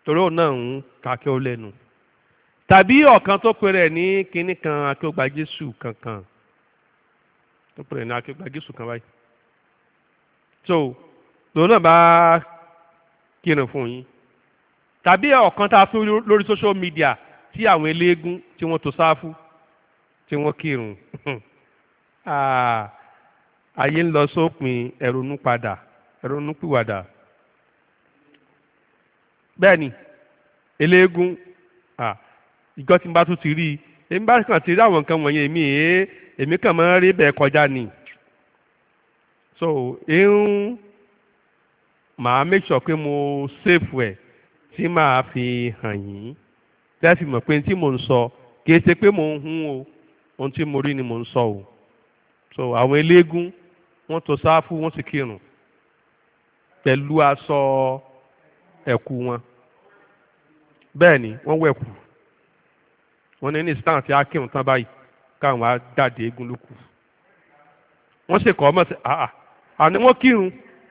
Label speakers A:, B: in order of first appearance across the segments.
A: torí òun náà ń kàkẹ́ ó lẹ́nu tàbí ọ̀kan tó pe rẹ̀ ní kinní kan akéwògbà Jésù kankan tó pe rẹ̀ ní akéwògbà Jésù kan báyìí so lòun náà bá kírun fún yín tàbí ọ̀kan tá a fún lórí social media tí àwọn eléégún tí wọ́n tò sáfù tí wọ́n kírun ayé ń lọ sópin ẹ̀rọnú pìwàdà bẹ́ẹ̀ ni eléégún ìjọ tí n bá tún ti rí èmi bá kàn ti rí àwọn nǹkan wọ̀nyẹn èmi kàn máa ń rí bẹ́ẹ̀ kọjá ni so màá make sure pé mo save ẹ̀ tí màá fi hàn yín tẹ́sí mọ̀ pé tí mò ń sọ kìí ṣe pé mò ń hún o ohun tí mo rí ni mò ń sọ o so àwọn eléégún wọ́n tò sáfù wọ́n sì kírun pẹ̀lú aṣọ ẹ̀kú wọn bẹ́ẹ̀ ni wọ́n wẹ̀kú wọ́n ní ìsìtàn tí a kírun tán báyìí káwọn á jáde eégún ló kù wọ́n sì kọ́ ọmọ sí àní wọ́n kírun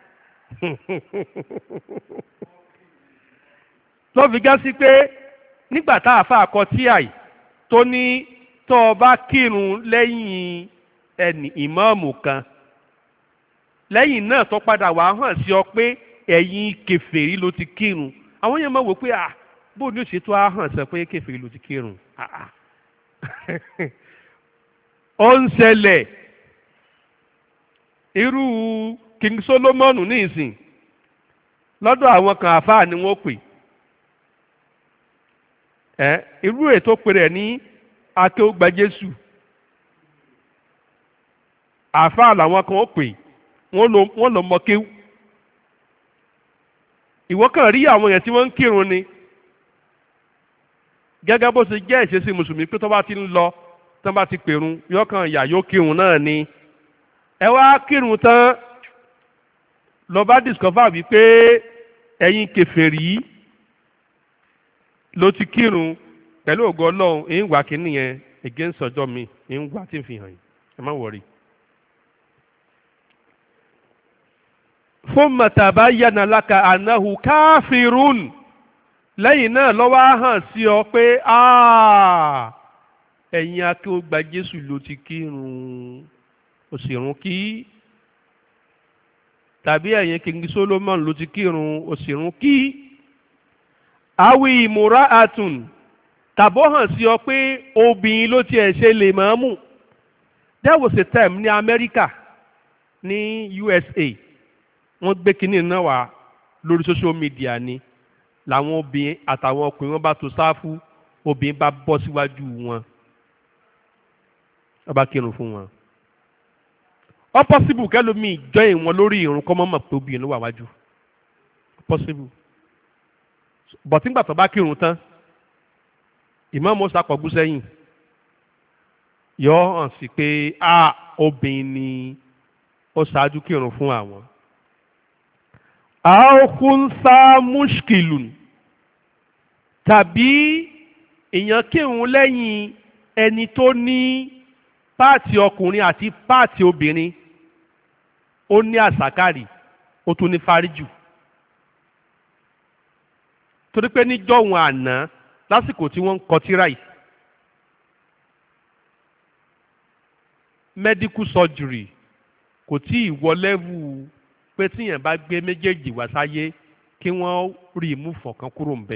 A: ló fi gá sí pé nígbà tá a fà kọ tíà yìí tó ní tó o bá kírun lẹ́yìn ẹnì ìmáàmù kan lẹ́yìn náà tó padà wá hàn sí ọ pé ẹ̀yin kèfèrí ló ti kírun àwọn yẹn máa wò pé bó ní òṣètò á hàn sọ pé kèfèrí ló ti kírun ó ń ṣẹlẹ̀ irú King Solomon ní ìsìn lọ́dọ̀ àwọn kan àfáà ni wọ́n pè irú ètò pè rẹ̀ ní akéwògbà Jésù àfáà làwọn kan ó pè wọ́n lọ mọ kéwù ìwọ kàn rí àwọn èèyàn tí wọ́n ń kírun ni gẹ́gẹ́ bó ṣe jẹ́ ìṣesí mùsùlùmí pé tó bá ti ń lọ tó bá ti pèrun yóò kàn yà yóò kírun náà ni ẹ wá kírun tán lọ bá discover wípé ẹ̀yin kèfèrí ló ti kírun pẹ̀lú ògo Ọlọ́run èyí ń wà kí nìyẹn against ọjọ́ mi èyí ń wà tí ń fi hàn yín ẹ má wọrí. thumma tabayyana laka annahu káfírún lẹ́yìn náà lọ́wọ́ á hàn sí ọ pé ẹ̀yin akéwògbà Jésù ló ti kírun òsìrún kí tàbí ẹ̀yin King Solomon ló ti kírun òsìrún kí awi ìmúra àtùn tàbọ̀ hàn sí ọ pé obìnrin ló tiẹ̀ ṣe lè máa mú. There was a time ní Amẹ́ríkà ní USA wọ́n gbé kínní náà wá lórí social media ni làwọn obìnrin àtàwọn ọkùnrin wọn bá tò sáfù obìnrin bá bọ́ síwájú wọn wọ́n bá kírun fún wọn. Ó possible kẹ́lómi join wọn lórí ìrun kọ́ mọ́ mọ̀ pé obìnrin ló wà wájú possible but nígbà tó bá kírun tán ìmáàmù sàkọ̀gbú sẹ́yìn yọ hàn sí pé obìnrin ni ó ṣáájú kírun fún àwọn. àókùnsá mushkilun tàbí èèyàn kírun lẹ́yìn ẹni tó ní páàtì ọkùnrin àti páàtì obìnrin ó ní àsàkárì ó tún ní fáríjù torí pé níjọ́hun àná lásìkò tí wọ́n ń kọ tírà yìí medical surgery kò tí ì wọ lẹ́vù pé tíyẹn bá gbé méjèèjì wá sáyé kí wọ́n remove ọ̀kan kúrò ńbẹ̀.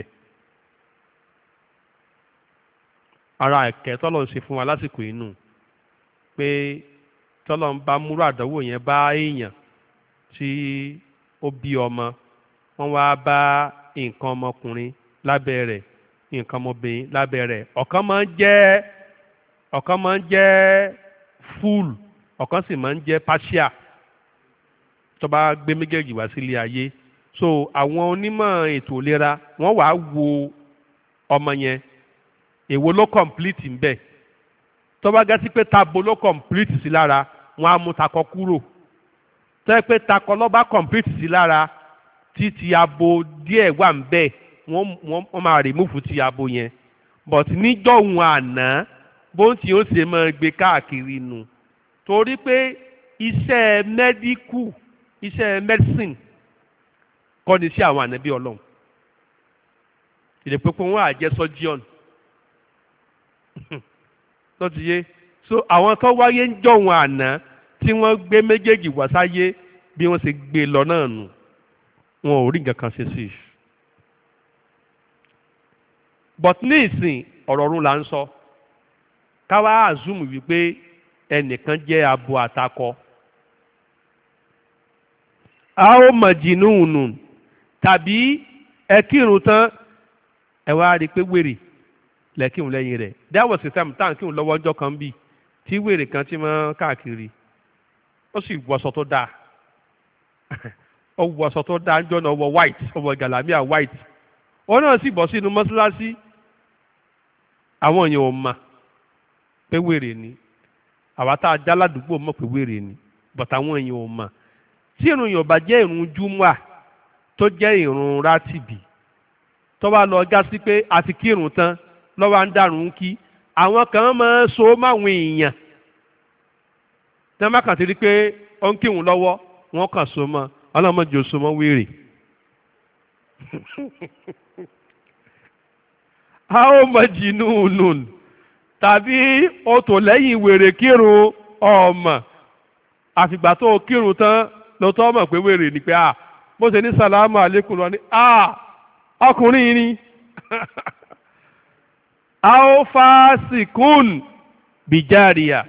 A: ara ẹ̀kẹ́ tọ́lọ̀ ń ṣe fún wa lásìkò inú pé tọ́lọ̀ ń bá múrò àdánwò yẹn bá èèyàn tí ó bí ọmọ wọ́n wá bá nǹkan ọmọkùnrin lábẹ́ rẹ̀ nǹkan ọmọbìnrin lábẹ́ rẹ̀ ọ̀kan máa ń jẹ́ full ọ̀kan sì máa ń jẹ́ partial tó bá gbé méjèèjì wá sílé ayé so àwọn onímọ̀ ètò ìlera wọ́n wàá wo ọmọ yẹn èwo ló complete ńbẹ̀ tó bá gẹ́sí pé tabo ló complete sí lára wọ́n á mú takọ kúrò tó yẹ pé takọ ló bá complete sí lára títí abo díẹ̀ wà ńbẹ̀ wọ́n máa remove ti abo yẹn but níjọ́hun àná bó ti ó ṣe máa gbé káàkiri nù torí pé iṣẹ́ medical iṣẹ́ medicine kọ́ ni sí àwọn ànábì Ọlọ́run ìdèpé pé wọ́n á jẹ́ surgeon tó ti yé so àwọn tó wáyé ń jọ̀wọ́n àná tí wọ́n gbé méjèèjì wá sáyé bí wọ́n ṣe gbé lọ náà nù wọn ò rí nǹkan kan ṣe sí i but ní ìsìn ọ̀rọ̀ ọ̀run là ń sọ káwá àzúmù wípé ẹnìkan jẹ́ abo àtakọ a ó mọ̀jìnnú tàbí ẹ kírun tán ẹ wá rí i pé wèrè lẹ́kírun lẹ́yìn rẹ̀ that was the time tá à ń kírun lọ́wọ́ ọjọ́ kan bíi tí wèrè kan ti máa káàkiri ó sì wọṣọ tó dáa ó wọṣọ tó dáa ń jọ́nà ọwọ́ white ọwọ́ gàlámíà white òun náà sì bọ́ sínú mọ́ṣáláṣí àwọn èèyàn ò mà pé wèrè ni àwa tá a já ládùúgbò mọ̀ pé wèrè ni but àwọn èèyàn ò mà tí ìrun yóò bá jẹ́ ìrun júmọ́à tó jẹ́ ìrun rátìbì tó bá lọ já sí pé a ti kírun tán lọ́wọ́ à ń dàrún kí àwọn kan máa ń so máwọn èèyàn tí wọ́n bá kàn ti rí pé ó ń kírun lọ́wọ́ wọ́n kàn so mọ́ ọlọ́mọdé ò so mọ́ wèrè. a ó mọ jìnnú tàbí o tò lẹ́yìn wèrè kírun ọmọ àfìgbà tó kírun tán ló tọ́ mọ̀ pé wèrè ni pé bó ṣe ní sàlámù àlékún lọ ní ọkùnrin ni a ó fásikún bìjáríà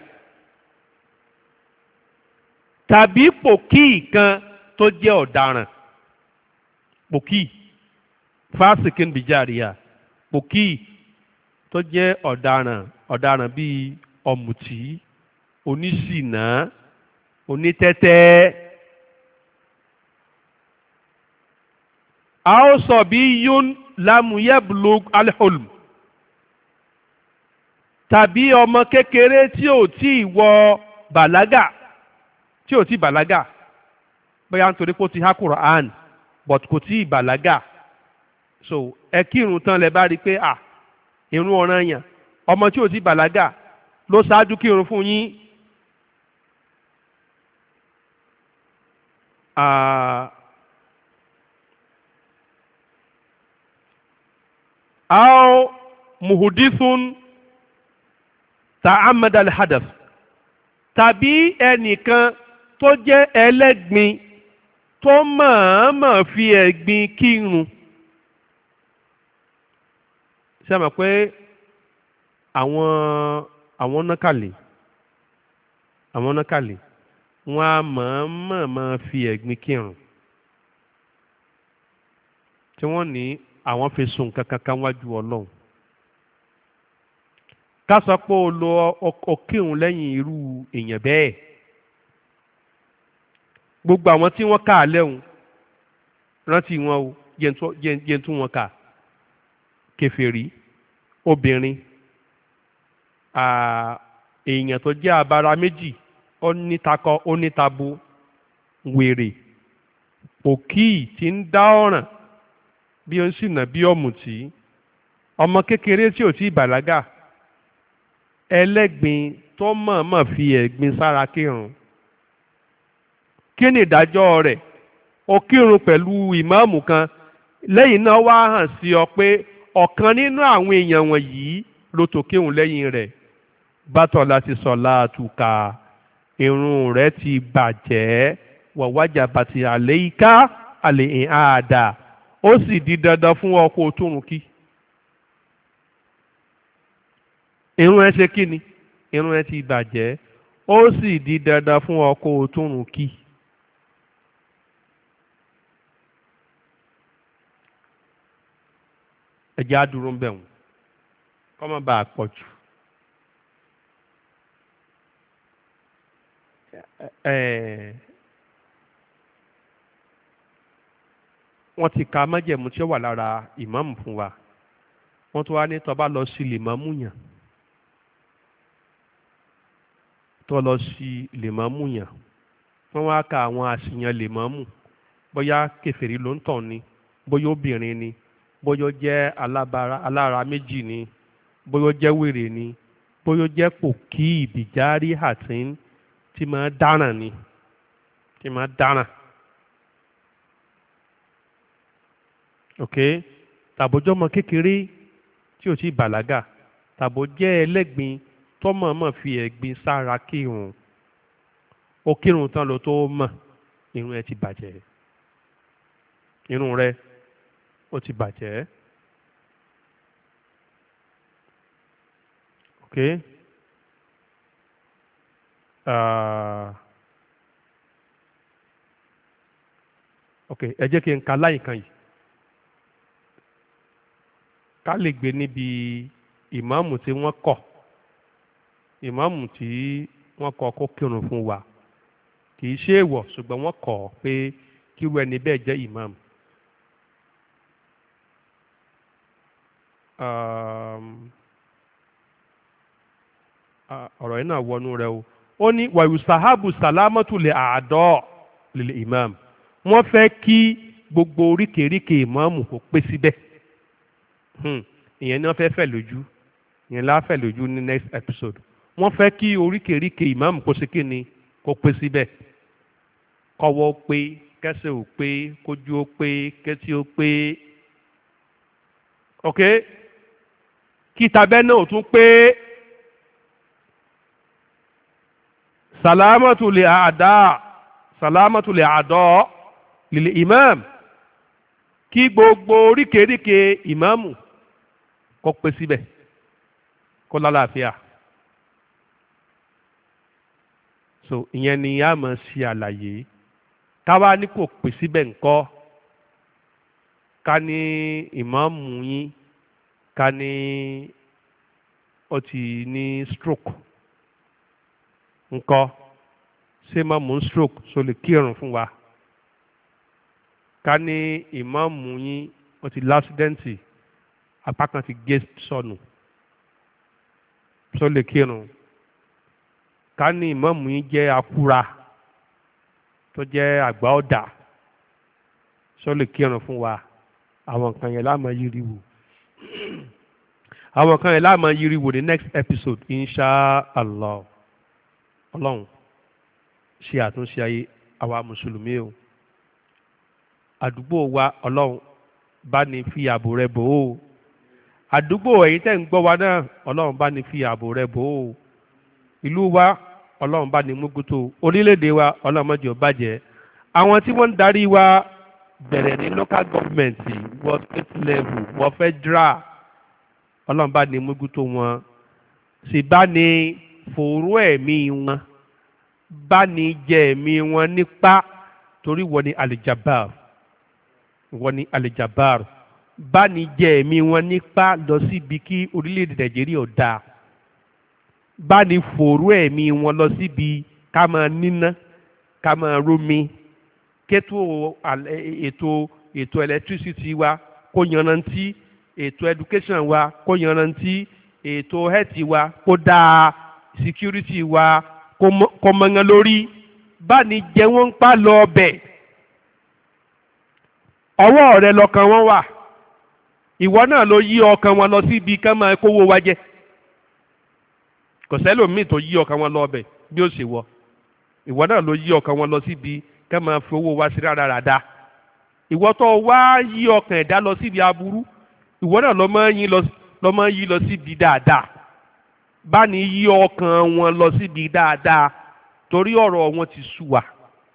A: tàbí pòkì kan tó jẹ́ ọ̀daràn pòkì fásikún bìjáríà pòkì tó jẹ́ ọ̀daràn bíi ọ̀mùtí oníṣìnà onítẹ́tẹ́. a ó sọ bí yún lamuyebulug alholm tàbí ọmọ kékeré tí ò tí ì wọ bàlágà tí ò tí ì bàlágà bóyá nítorí pé ó ti há Quran but kò tí ì bàlágà so ẹ kírun tán lẹ bá rí i pé irun ọ̀ranyàn ọmọ tí ò tí ì bàlágà ló ṣáájú kírun fún yín aw muhudithun ta'amada al-hadath tàbí ẹnìkan tó jẹ́ ẹlẹ́gbin tó mọ̀ọ́mọ̀ fi ẹ̀gbin kírun ṣé ẹ mọ̀ pé àwọn nákàlẹ̀ wọ́n á mọ̀ọ́mọ̀ fi ẹ̀gbin kírun tí wọ́n ní àwọn fi sùn kankan wájú Ọlọ́run ká sọ pé o lo ọkírun lẹ́yìn irú èèyàn bẹ́ẹ̀ gbogbo àwọn tí wọ́n kà á lẹ́hùn rántí wọn o jẹ́ tún wọn kà kèfèrí obìnrin èèyàn tó jẹ́ abara méjì onítakọ onítabo wèrè òkì tí ń dá ọ̀ràn bí ó ń ṣìnà bí ọ̀mùtí ọmọ kékeré tí ò tí ì bàlágà ẹlẹ́gbin tó mọ̀ọ́mọ̀ fi ẹ̀gbin sára kírun kí ni ìdájọ́ rẹ̀ ó kírun pẹ̀lú ìmáàmù kan lẹ́yìn náà wá hàn sí ọ pé ọ̀kan nínú àwọn èèyàn wọ̀nyí ló tó kírun lẹ́yìn rẹ̀ bátọ̀ láti sọ láàtúkà irun rẹ̀ ti bàjẹ́ wàwájà bàtì àléyíká àlè àdà ó sì di dandan fún ọ kó o túrun kí irun ẹ ṣe kí ni irun ẹ ti bàjẹ́ ó sì di dandan fún ọ kó o túrun kí. ẹ̀jẹ̀ á dúró ń bẹ̀ wọ́n kọ́ má bàa pọ̀ jù. wọ́n ti ka májẹ̀mú tí ó wà lára ìmáàmù fún wa wọ́n tún wá ní tó bá lọ sí lèmọ́mù yàn tó lọ sí lèmọ́mù yàn wọ́n wá ka àwọn àṣìyàn lèmọ́mù bóyá kèfèrí ló ń tàn ni bóyá obìnrin ni bóyá ó jẹ́ alára méjì ni bóyá ó jẹ́ wèrè ni bóyá ó jẹ́ pòkí ìbìjárí àtín tí máa dáràn ni tí máa dáràn. ok tàbójọ́ ọmọ kékeré tí ò tí bàlágà tàbó jẹ́ ẹlẹ́gbin tọ́mọ̀ọ́mọ̀ fi ẹ̀gbin sára kírun ó kírun tán ló tó mọ̀ irun ẹ ti bàjẹ́ irun rẹ ó ti bàjẹ́ ok ok ẹ jẹ́ kí n ka láyìn kan yìí ká lè gbé níbi ìmáàmù tí wọ́n kọ̀ ìmáàmù tí wọ́n kọ̀ kó kírun fún wa kì í ṣe èèwọ̀ ṣùgbọ́n wọ́n kọ̀ pé kíru ẹni bẹ́ẹ̀ jẹ́ ìmáàmù. ọ̀rọ̀ yìí náà wọnú rẹ o ó ní wàyùsàhábù sàlámọ́tù lè àádọ́ lè ìmáàmù wọ́n fẹ́ kí gbogbo oríkèéríkèé ìmáàmù kó pé síbẹ̀ ìyẹn ni wọ́n fẹ́ fẹ̀ lójú ìyẹn la fẹ̀ lójú ní next episode wọ́n fẹ́ kí oríkèéríkèé ìmáàmù kó sí kí ni kó pé síbẹ̀ kọ́wọ́ ó pé kẹ́sẹ̀ ó pé kójú ó pé kẹ́tí ó pé ok kí tabẹ́ náà ó tún pé sàlámọ́tù lè àdọ́ lil imam kí gbogbo oríkèéríkèé ìmáàmù kó pé síbẹ̀ kó lálàáfíà so ìyẹn ni a máa ṣe àlàyé káwá ní kò pé síbẹ̀ ńkọ́ ká ní ìmáàmù yín ká ní ó ti ní stroke ńkọ́ ṣé ìmáàmù ń stroke so lè kírun fún wa ká ní ìmáàmù yín ó ti lásídẹ́ǹtì apá kan ti gé sọnù so lè kírun ká ní ìmáàmù yín jẹ́ akúra tó jẹ́ àgbà ọ̀dà so lè kírun fún wa àwọn nǹkan yẹn láàmú yiri wò àwọn nǹkan yẹn láàmú yiri wò ní next episode insha allah ọlọ́run ṣe àtúnṣe ayé àwa mùsùlùmí o àdúgbò wa ọlọ́run bá ní fi ààbò rẹ̀ bò ó àdúgbò ẹ̀yin tẹ́ ń gbọ́ wa náà ọlọ́run bá ní fi ààbò rẹ̀ bò ó ìlú wa ọlọ́run bá ní mójútó orílẹ̀-èdè wa ọlọ́run má jẹ́ ó bàjẹ́ àwọn tí wọ́n ń darí wa bẹ̀rẹ̀ ní local government wọ state level wọ federal ọlọ́run bá ní mójútó wọn sì bá ní fòró ẹ̀mí wọn bá ní jẹ ẹ̀mí wọn nípa torí wọ́n ní alijabar wọ́n ní alijabar bá ní jẹ ẹ̀mí wọn nípa lọ síbi kí orílẹ̀-èdè nàìjíríà dáa bá ní fòró ẹ̀mí wọn lọ síbi ká máa níná ká máa rómi kétò ètò electricity wa kó yanrantí ètò education wa kó yanrantí ètò health wa kó dáa security wa kó mọ́ngán lórí bá ní jẹ wọ́n ń pa lọ ọbẹ̀ ọwọ́ rẹ lọ́kàn wọn wà ìwọ náà ló yí ọkàn wọn lọ síbi ká máa kówó wa jẹ kò sẹ́lòmíì tó yí ọkàn wọn lọ ọbẹ̀ bí ó ṣe wọ ìwọ náà ló yí ọkàn wọn lọ síbi ká máa fi owó wa sí rárára ìwọ tó wá yí ọkàn ẹ̀dá lọ síbi aburú ìwọ náà lọ máa yí lọ síbi dáadáa bá ní yí ọkàn wọn lọ síbi dáadáa torí ọ̀rọ̀ wọn ti sú wa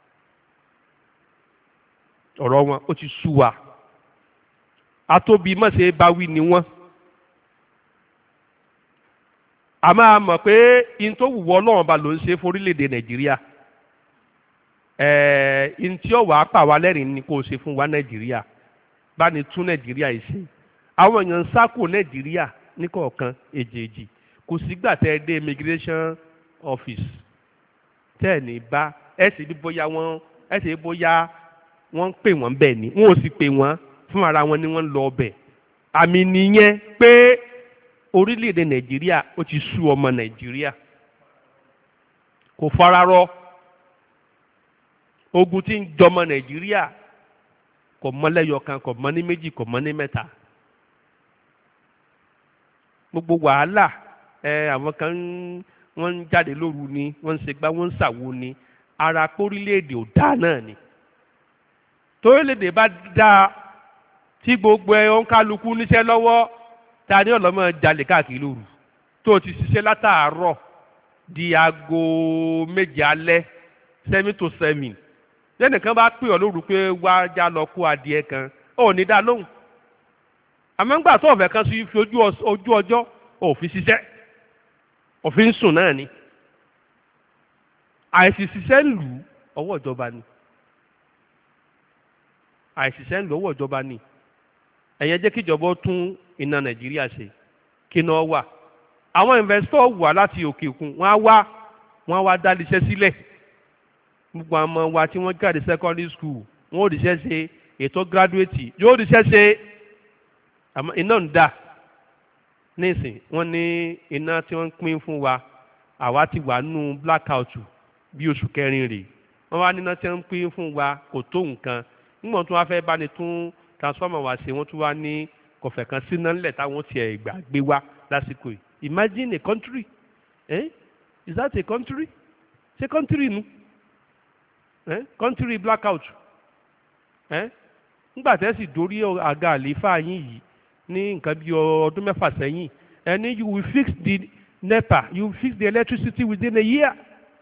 A: ọ̀rọ̀ wọn ó ti sú wa atóbi mọ̀sẹ̀ báwí ni wọ́n a máa mọ̀ pé in tó wùwọ́ Ọlọ́run ba ló ń ṣe forílẹ̀-èdè Nàìjíríà in tí ó wàá pa wá lẹ́rìn ni kò ṣe fún wa Nàìjíríà bá ní tún Nàìjíríà yìí ṣe àwọn èèyàn ń sá kúrò Nàìjíríà ní kọ̀ọ̀kan èjèèjì kò sígbà tẹ́ ẹ dé immigration office tẹ́ ẹ̀ ní bá ẹ sì bí bóyá wọ́n ń pè wọ́n bẹ́ẹ̀ ni wọ́n ò sì pè wọ́n fún ara wọn ni wọ́n ń lọ ọbẹ̀ àmì nìyẹn pé orílẹ̀-èdè Nàìjíríà ó ti sú ọmọ Nàìjíríà kò fararọ ogun tí ń jọmọ Nàìjíríà kò mọ lẹ́yọ̀kan kò mọ ní méjì kò mọ ní mẹ́ta gbogbo wàhálà àwọn kan wọ́n ń jáde lóru ni wọ́n ń ṣègbà wọ́n ń ṣàwo ni ara pórílẹ̀-èdè ò dáa náà ni torílẹ̀-èdè bá dáa tí gbogbo ẹ̀ ń kálukú níṣẹ́ lọ́wọ́ ta ni ọlọ́mọ jalè káàkiri lóru tó ti ṣiṣẹ́ látàárọ̀ di aago méje alẹ́ 7 to 7 lẹ́nìkan bá pè ọ́ lóru pé wá já lọ kó adìẹ kan ò ní dá lóhùn àmọ́ ńgbà tó ọ̀fẹ́ kan sí fi ojú ọjọ́ òfin ṣiṣẹ́ òfin sùn náà ni àìsí ṣiṣẹ́ lù ọwọ́ ìjọba ni àìsíṣẹ́ ń lò ọwọ́ ìjọba ni ẹ̀yẹn jẹ́ kí ìjọba ó tún iná Nàìjíríà ṣe kí iná wà àwọn investor wà láti òkè òkun wọ́n á wá dá iṣẹ́ sílẹ̀ gbogbo àwọn ọmọ wa tí wọ́n jáde secondary school wọ́n ò ríṣẹ́ ṣe ètò graduate yóò ríṣẹ́ ṣe àmọ́ iná ń dà nísìn wọ́n ní iná tí wọ́n ń pín fún wa àwa ti wà nù blackout bí oṣù kẹrin rèé wọ́n wá níná tí wọ́n ń pín fún wa kò tó nǹkan nígbà tí wọ́n fẹ́ bá ní tún transformer wá ṣe wọ́n tún wá ní kọ̀fẹ́ kan síná ńlẹ̀ táwọn tiẹ̀ gbà gbé wá lásìkò yìí imagine a country is that a country ṣé country nu country blackout nígbà tẹ́ sì dórí àga àlééfà yín yìí ní nǹkan bí ọdún mẹ́fà sẹ́yìn ẹni you will fix the NEPA you will fix the electricity within a year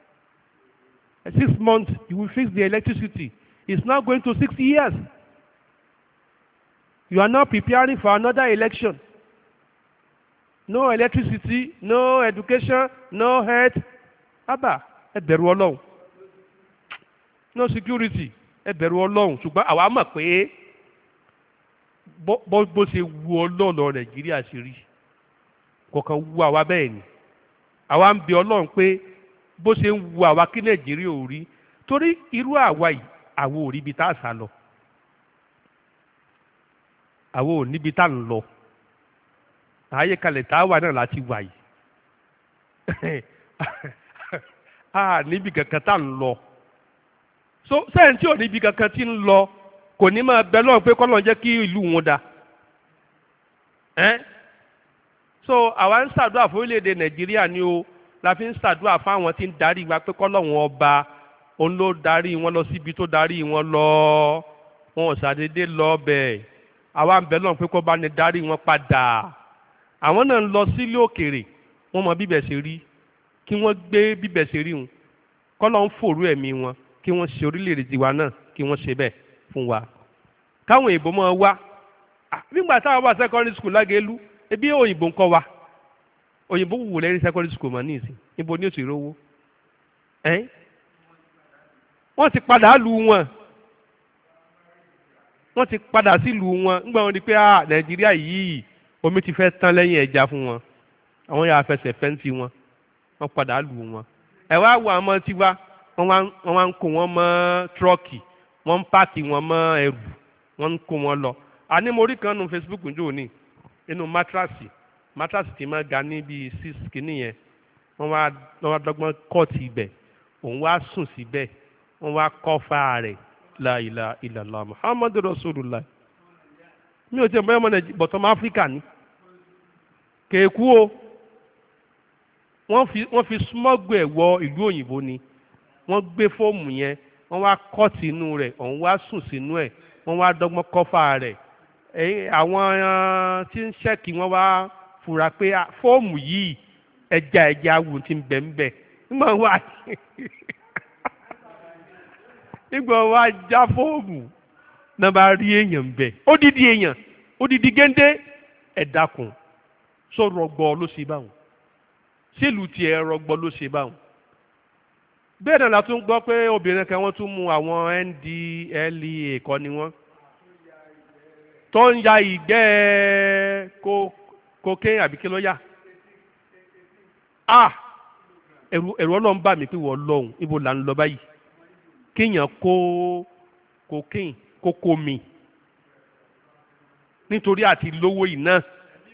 A: 6 months you will fix the electricity. It's now going to 6 years. You are now preparing for another election. No electricity, no education, no health. Abba, ẹ bẹ̀rù Ọlọ́run. No security, ẹ bẹ̀rù Ọlọ́run. Ṣùgbọ́n àwa mọ̀ pé bó ṣe wu Ọlọ́run Nàìjíríà ṣe rí. Kọ̀ọ̀kan wu àwa bẹ́ẹ̀ ni. Àwa ń bẹ Ọlọ́run pé bó ṣe ń wu àwa kí Nàìjíríà ò rí. Torí irú àwa yìí àwọn ò rí ibi tá a sá lọ àwọn ò níbi tá a ń lọ ààyè kalẹ̀ tá a wà náà láti wà yìí a níbi kankan tá a ń lọ so sẹ́yìn tí ò níbi kankan tí ń lọ kò ní máa bẹ lọ́run pé kọ́lọ́n jẹ́ kí ìlú wọn da so àwa ń ṣàdúrà fún orílẹ̀-èdè Nàìjíríà ni o la fi ń ṣàdúrà fún àwọn tí ń darí wa pé kọ́lọ́run ọba òun ló darí wọn lọ síbi tó darí wọn lọ wọn ò ṣàdédé lọ bẹ́ẹ̀ àwa ń bẹ lọ́n pé kó bá ní darí wọn padà àwọn náà ń lọ sílé òkèèrè wọ́n mọ bíbẹ̀ ṣe rí kí wọ́n gbé bíbẹ̀ ṣe rí wọn kọ́ lọ́n fòrú ẹ̀mí wọn kí wọ́n ṣe orílẹ̀-èdè tiwa náà kí wọ́n ṣe bẹ́ẹ̀ fún wa káwọn òyìnbó máa wá nígbà táwọn wà secondary school Lágẹ̀lú ebi òyìnbó ń kọ́ wa òyìnbó wù lẹ́rí secondary school mọ̀ ní ìsìn níbo ni ó ti rówó wọ́n ti padà lù wọ́n ti padà sílùú wọn nígbà wọn di pé Nàìjíríà yìí omi ti fẹ́ tán lẹ́yìn ẹja fún wọn àwọn yà fẹsẹ̀ fẹ́ǹsì wọn wọ́n padà lù wọn ẹ wá wo àwọn tiwa wọ́n wá ń kó wọn mọ́ tírọ́ọ̀kì wọ́n ń páàkì wọn mọ́ ẹrù wọ́n ń kó wọn lọ àní mo rí kan nu Facebook njó ní inú mátrasì tí máa ga ní bíi 6 kìíní yẹn wọ́n wá dọ́gbọ́n kọ́ọ̀tì ibẹ̀ òun wá sùn síbẹ̀ wọ́n wá kọ́fà rẹ̀ la ilaha illallah muhammadu rasulullah mi ò tẹ́ mọ́ ẹmọ nàìjíríà bọ̀tọ́mọ áfíríkà ní kéèkú o wọ́n fi smọ́gbù ẹ̀ wọ ìlú òyìnbó ni wọ́n gbé fóòmù yẹn wọ́n wá kọ́ọ̀tì inú rẹ̀ òun wá sùn sínú ẹ̀ wọ́n wá dọ́gbọ́n kọ́fà rẹ̀ àwọn tí ń ṣẹ́kì wọ́n wá fura pé fóòmù yìí ẹja awù ti ń bẹ̀ ń bẹ̀ nígbà wà nígbà wá já fóòmù náà bá rí èèyàn bẹ̀ odidi géńdé ẹ̀dàkùn sọ rọgbọ ló ṣe báwọn sílùú tiẹ̀ rọgbọ ló ṣe báwọn bẹ́ẹ̀ náà la tún gbọ́ pé obìnrin kan wọ́n tún mú àwọn NDLEA kọ́ ni wọ́n tó ń ya ìgbẹ́ kokéè àbí kí ló yá ẹ̀rù Ọlọ́run bà mí pé wọ́n lọ́hùn ibo là ń lọ báyìí kéèyàn kó kokéè kókó mi nítorí àti lówó yìí náà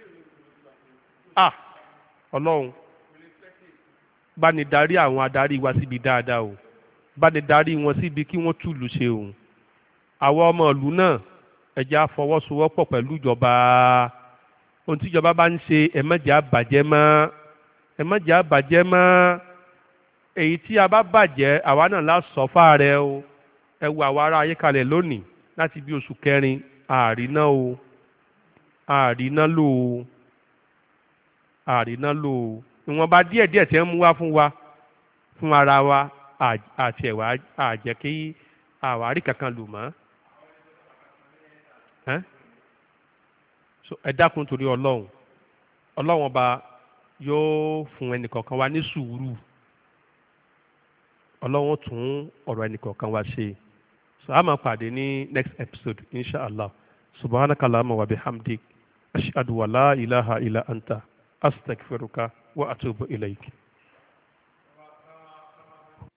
A: Ọlọ́run bá ní darí àwọn adarí wa síbi dáadáa o bá ní darí wọn síbi kí wọ́n túlù ṣe òun àwọn ọmọ ìlú náà ẹ jẹ́ á fọwọ́sowọ́pọ̀ pẹ̀lú ìjọba ohun tí ìjọba bá ń ṣe ẹ má jẹ́ á bàjẹ́ mọ́ èyí tí a bá bàjẹ́ àwa náà lá sọ́fà rẹ o ẹ wo àwa ará ayé kalẹ̀ lónìí láti bí oṣù kẹrin àríná o àríná lò ó àríná lò ó ìwọ̀nba díẹ̀díẹ̀ tí wọ́n mú wá fún wa fún ara wa àti ẹ̀wà àjẹ́ kí àwárí kankan lò mọ́. So ẹ dákun torí ọlọ́run ọba yóò fún ẹnìkọ̀ọ̀kan wa ní sùúrù ọlọ́run tún ọ̀rọ̀ ẹnìkọ̀ọ̀kan wa ṣe. So a máa pàdé ní next episode inshallah. Subhanaka Allahumma wa bihamdik ashhadu wa la ilaha illa anta astaghfiruka wa atubu ilayk.